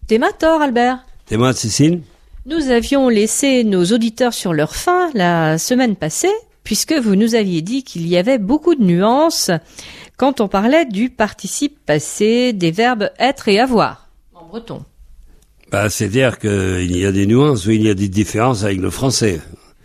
T'es ma tort, Albert. T'es moi, Cécile? Nous avions laissé nos auditeurs sur leur faim la semaine passée, puisque vous nous aviez dit qu'il y avait beaucoup de nuances quand on parlait du participe passé des verbes être et avoir, en breton. C'est-à-dire qu'il y a des nuances, oui, il y a des différences avec le français.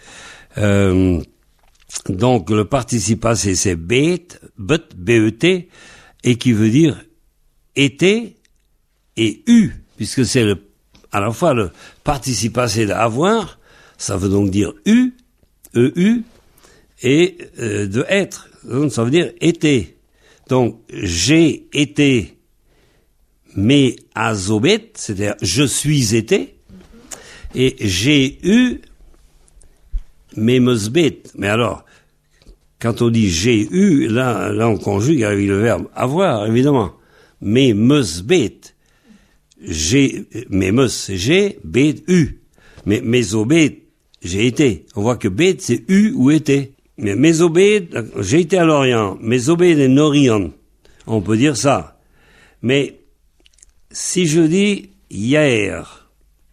Donc, le participe passé, c'est bet, B-E-T, et qui veut dire été et eu, puisque c'est à la fois le participe passé d'avoir, ça veut donc dire eu, E-U, et de être, donc ça veut dire été. Donc, j'ai été mais azobet, c'est-à-dire je suis été, et j'ai eu mais meusbet. Mais alors, quand on dit j'ai eu, là on conjugue avec le verbe avoir, évidemment. Mais meusbet, mais meus c'est j'ai, bet eu. Mais mesobet, j'ai été. On voit que bet c'est eu ou été. Mais mesobet, j'ai été à l'Orient. Mesobet est Norion. On peut dire ça. Mais si je dis hier,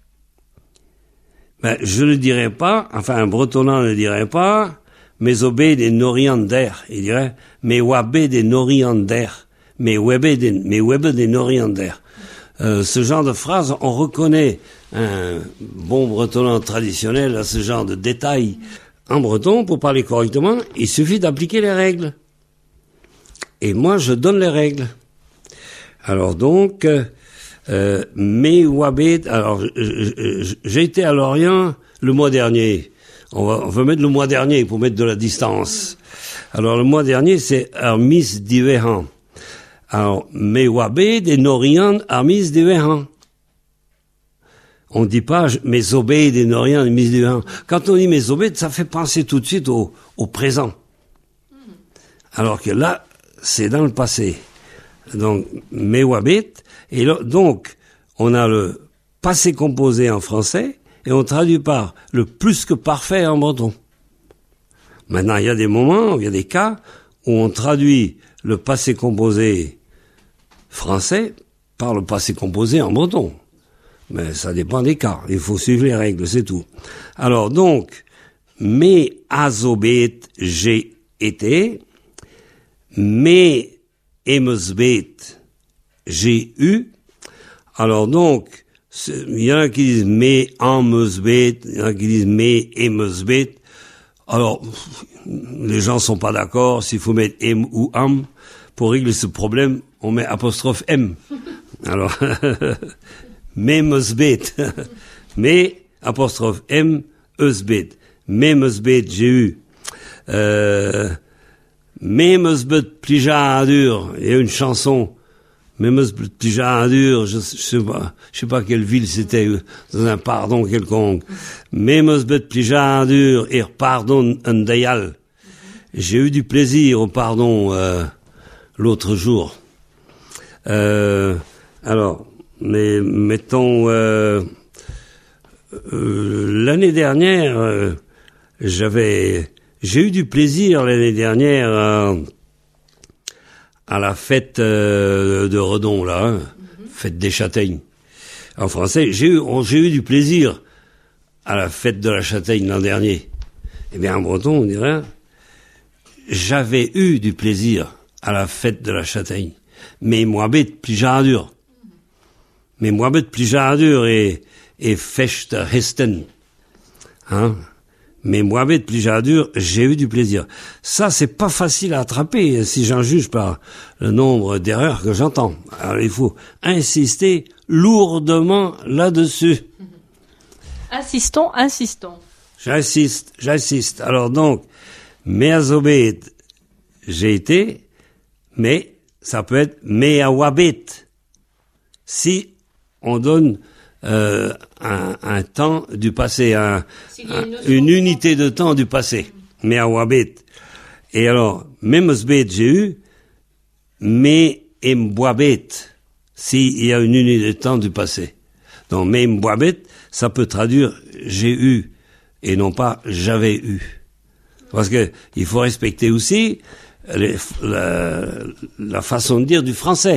je ne dirais pas, enfin un bretonnant ne dirait pas, mesobé des noriander, il dirait, mais wabé des noriander, mais webe des noriander. Ce genre de phrase, on reconnaît un bon bretonnant traditionnel à ce genre de détails. En breton, pour parler correctement, il suffit d'appliquer les règles. Et moi, je donne les règles. Alors donc, mais wabé, alors j'ai été à Lorient le mois dernier. On va mettre le mois dernier pour mettre de la distance. Alors le mois dernier c'est Armis d'Ivehan. Alors mais wabé des Norian Armis d'Ivehan. On dit pas mes obé des Norian Armis d'Ivehan. Quand on dit mes obé, ça fait penser tout de suite au présent. Alors que là c'est dans le passé. Donc mais wabé. Et là, donc, on a le passé composé en français et on traduit par le plus que parfait en breton. Maintenant, il y a des moments, il y a des cas où on traduit le passé composé français par le passé composé en breton. Mais ça dépend des cas. Il faut suivre les règles, c'est tout. Alors donc, mais azobet, j'ai été, mais emesbet, j'ai eu. Alors donc, il y en a qui disent mais en meusbet, il y en a qui disent mais et meusbet. Alors, les gens sont pas d'accord s'il faut mettre m ou am. Pour régler ce problème, on met apostrophe m. Alors, mais meusbet, mais apostrophe m, eusbet. Mais meusbet, j'ai eu. Mais meusbet, plija dur. Il y a une chanson. Mais plija dur, je sais pas quelle ville c'était, dans un pardon quelconque. Mais meusbet plija dur, et pardon un dayal. J'ai eu du plaisir au pardon, l'autre jour. Alors, mais mettons, l'année dernière, j'ai eu du plaisir l'année dernière à la fête de Redon, là, fête des châtaignes. En français, j'ai eu du plaisir à la fête de la châtaigne l'an dernier. Eh bien, en breton, on dirait, j'avais eu du plaisir à la fête de la châtaigne. Mais moi, bête, plija dur. Mais moi, bête, plija dur et fechte hesten. Hein? Mais moi, bête, plija dur, j'ai eu du plaisir. Ça, c'est pas facile à attraper si j'en juge par le nombre d'erreurs que j'entends. Alors, il faut insister lourdement là-dessus. Insistons. J'insiste. Alors donc, meazobet, j'ai été, mais ça peut être meawabet. Si on donne un temps du passé, une unité de temps du passé, meawabet. Et alors, memosbet, j'ai eu, mais emboabet, s'il y a une unité de temps du passé. Donc, memboabet, ça peut traduire j'ai eu et non pas j'avais eu. Parce que il faut respecter aussi la façon de dire du français.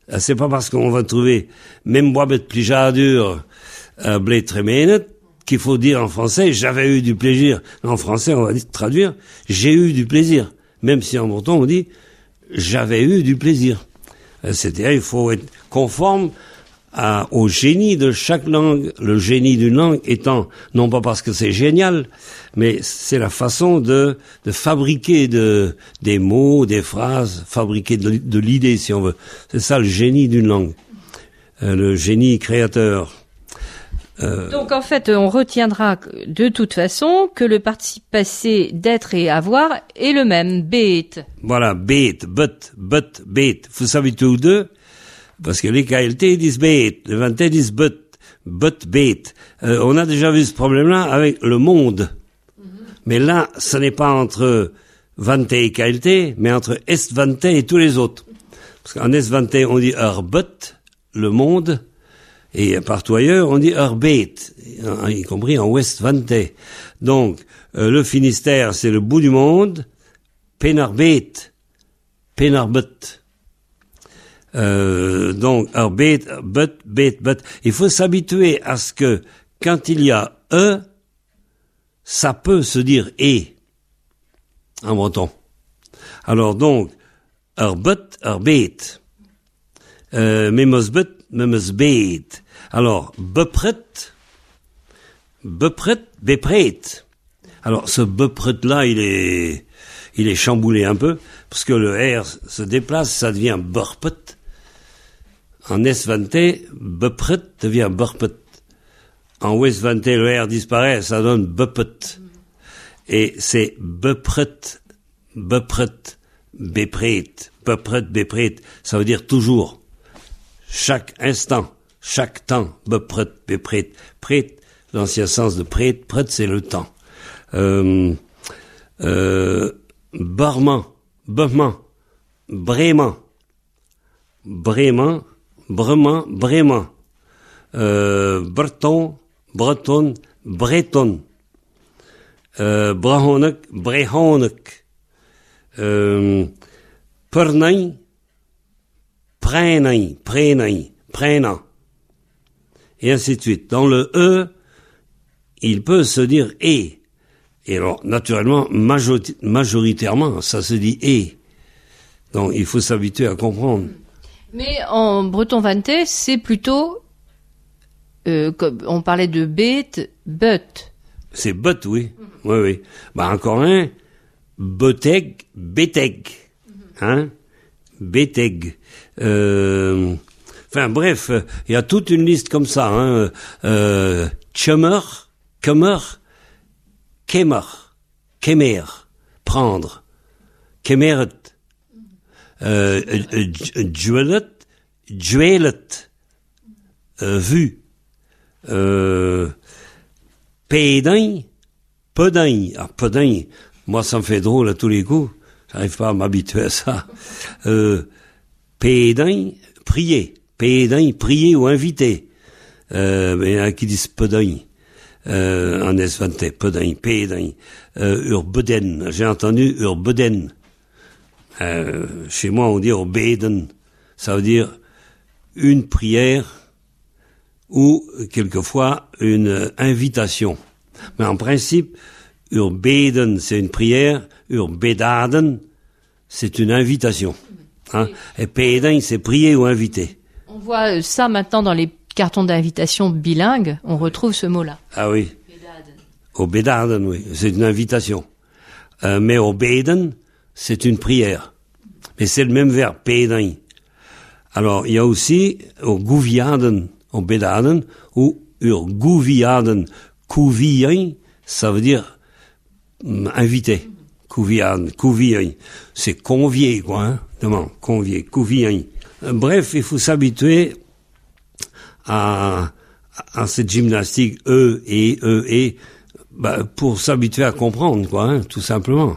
C'est pas parce qu'on va trouver même boabet plijadur, blé tréménet, qu'il faut dire en français, j'avais eu du plaisir. En français, on va traduire, j'ai eu du plaisir. Même si en breton, on dit, j'avais eu du plaisir. C'est-à-dire, il faut être conforme au génie de chaque langue. Le génie d'une langue étant, non pas parce que c'est génial, mais c'est la façon de fabriquer des mots, des phrases, fabriquer de l'idée, si on veut. C'est ça le génie d'une langue. Le génie créateur. Donc en fait, on retiendra de toute façon que le participe passé d'être et avoir est le même, bet. Voilà, bet, bet. Vous savez tous deux, parce que les KLT disent bet, les 20 disent but, bet. On a déjà vu ce problème-là avec le monde. Mais là, ce n'est pas entre 20 et KLT, mais entre Est-20 et tous les autres. Parce qu'en Est-20, on dit but, le monde. Et partout ailleurs, on dit Herbet, y compris en Ouest Vantais. Donc, le Finistère, c'est le bout du monde. Penarbet, Penarbet. Donc, Herbet, bet. Il faut s'habituer à ce que, quand il y a ça peut se dire et, en breton. Alors donc, Herbet, Herbet. Memosbet, memosbet. Alors, bepret, bepret. Alors, ce bepret-là, il est chamboulé un peu, parce que le R se déplace, ça devient burpet. En S20, bepret devient burpet. En West20, le R disparaît, ça donne bepet. Et c'est bepret, bepret, bepret. Ça veut dire toujours. Chaque instant. Chaque temps, bepret, bepret, prêt, l'ancien sens de prêt, c'est le temps. Barman, bement, brément, breton, breton, brehonek, pernay, prénant. Et ainsi de suite. Dans le il peut se dire et. Et alors, naturellement, majoritairement, ça se dit et. Donc, il faut s'habituer à comprendre. Mais en breton vantais, c'est plutôt, comme on parlait de bet, but. C'est but, oui. Oui. Bah, encore un, beteg, beteg. Hein? Beteg. Enfin bref, il y a toute une liste comme ça. Hein. Chummer, kemer, prendre, kemeret, juelet, vu, pédin, pedin. Ah, pedin, moi ça me fait drôle à tous les coups. J'arrive pas à m'habituer à ça. Pédin, prier. Pédin, prier ou inviter. Mais il y en a qui disent pedin. En S20, pedin, pédin. Urbeden. J'ai entendu urbeden. Chez moi, on dit urbeden. Ça veut dire une prière ou, quelquefois, une invitation. Mais en principe, urbeden, c'est une prière. Urbedaden, c'est une invitation. Hein? Et pédin, c'est prier ou inviter. On voit ça maintenant dans les cartons d'invitation bilingues, on retrouve ce mot-là. Ah oui. Obedaden, oui, c'est une invitation. Mais obeden, c'est une prière. Mais c'est le même verbe, pédin. Alors, il y a aussi gouviaden, obedaden, ou gouviaden. Couvien, ça veut dire inviter. Couvien, c'est convier, quoi, hein. Comment? Convier, couvien. Bref, il faut s'habituer à cette gymnastique et, pour s'habituer à comprendre, quoi, hein, tout simplement.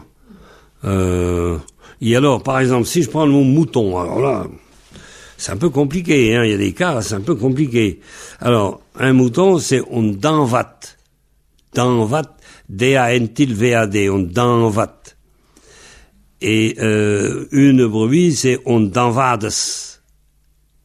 Et alors, par exemple, si je prends le mot mouton, alors là, c'est un peu compliqué, hein, il y a des cas, c'est un peu compliqué. Alors, un mouton, c'est on danvat. Danvat, D-A-N-T-L-V-A-D, on danvat. Et une brebis, c'est on danvades.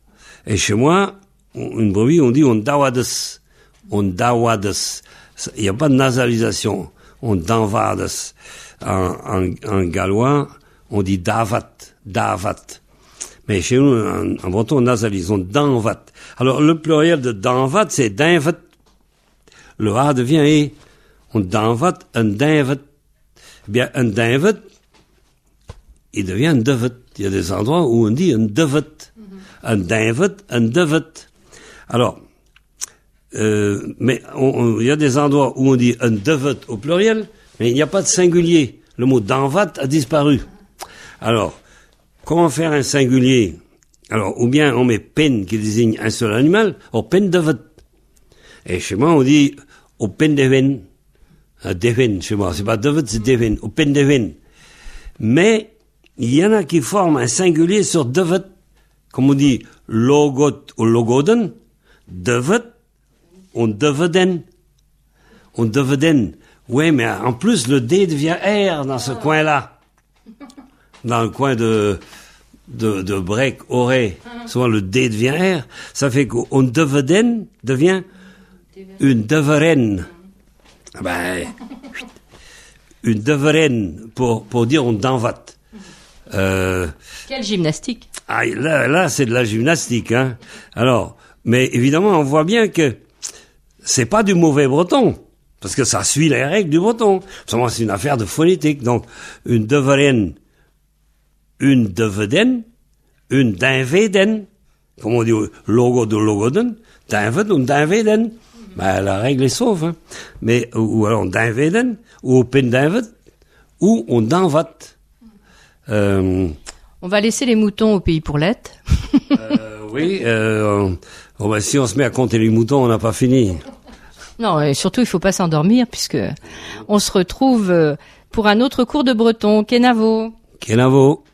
Et chez moi, une brebis, on dit on dawades. On dawades. Il n'y a pas de nasalisation. On danvades. En gallois, on dit davat. Davat. Mais chez nous, en breton, on nasalise. On danvat. Alors, le pluriel de danvat, c'est dinvat. Le A devient E. On danvat, un dinvat. Bien, un dinvat, il devient un devet. Il y a des endroits où on dit un devet. Un dinvet, un devet. Alors, mais il y a des endroits où on dit un devet au pluriel, mais il n'y a pas de singulier. Le mot danvat a disparu. Alors, comment faire un singulier? Alors, ou bien on met pen qui désigne un seul animal, au pen devet. Et chez moi, on dit au pen deven. Deven, chez moi. C'est pas devet, c'est deven. Au pen deven. Mais, il y en a qui forment un singulier sur devet. Comme on dit logot ou logoden, devet, on deveden. On deveden. Oui, mais en plus, le D devient R dans ce coin-là. Dans le coin de Brec, Auray. Souvent, le D devient R. Ça fait qu'on deveden devient une deveren. Ben, une deveren pour dire on danvat. Quelle gymnastique. Ah, là, c'est de la gymnastique, hein. Alors, mais évidemment, on voit bien que c'est pas du mauvais breton. Parce que ça suit les règles du breton. Seulement, c'est une affaire de phonétique. Donc, une deveren, une deveden, une dinveden. Comme on dit, logo de logoden, dinved ou dinveden. Ben, la règle est sauve, hein. Mais, ou alors, dinveden, ou pen dinved, ou on danvat. On va laisser les moutons au pays pour l'être. Oui, ben, si on se met à compter les moutons, on n'a pas fini. Non, et surtout, il faut pas s'endormir puisque on se retrouve pour un autre cours de breton. Kenavo. Kenavo.